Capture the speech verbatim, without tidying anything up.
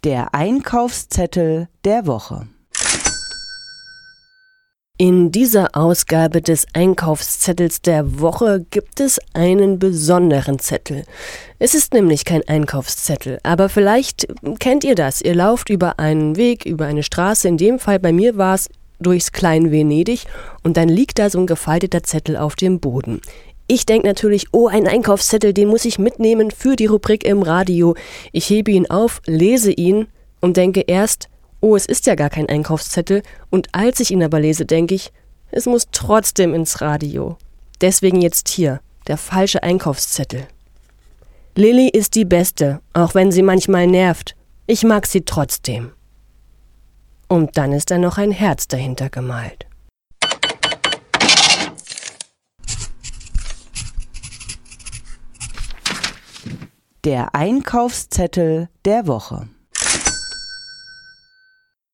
Der Einkaufszettel der Woche. In dieser Ausgabe des Einkaufszettels der Woche gibt es einen besonderen Zettel. Es ist nämlich kein Einkaufszettel, aber vielleicht kennt ihr das. Ihr lauft über einen Weg, über eine Straße, in dem Fall bei mir war es durchs Klein-Venedig, und dann liegt da so ein gefalteter Zettel auf dem Boden. Ich denke natürlich, oh, ein Einkaufszettel, den muss ich mitnehmen für die Rubrik im Radio. Ich hebe ihn auf, lese ihn und denke erst, oh, es ist ja gar kein Einkaufszettel, und als ich ihn aber lese, denke ich, es muss trotzdem ins Radio. Deswegen jetzt hier, der falsche Einkaufszettel. Lilly ist die Beste, auch wenn sie manchmal nervt. Ich mag sie trotzdem. Und dann ist da noch ein Herz dahinter gemalt. Der Einkaufszettel der Woche.